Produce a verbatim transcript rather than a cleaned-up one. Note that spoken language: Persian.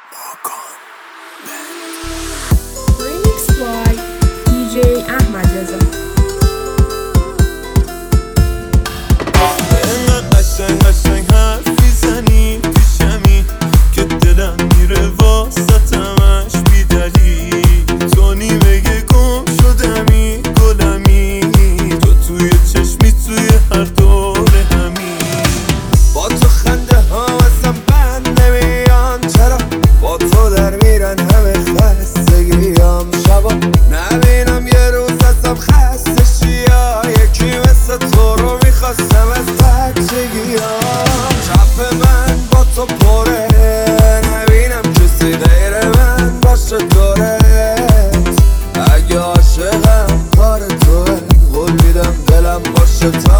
Remix by دی جی احمد رضا. اینقدر قشنگ قشنگ حرفی زنی پیشمی که دلم میره واسطمش بی دلیل. تو نیمه گم شدمی گلمی، تو توی چشمی توی هر دور همی. با تو خنده ها ازم بند نمیان، چرا با تو در میرن همه خستگیام. شبا نبینم یه روز ازم خسته شیا، یکی مثل تو رو میخواستم از بچگیام. چپ من با تو پره، نبینم کسی غیر من باشه دورت. اگه عاشقم کار توه، قول میدم دلم باشه تا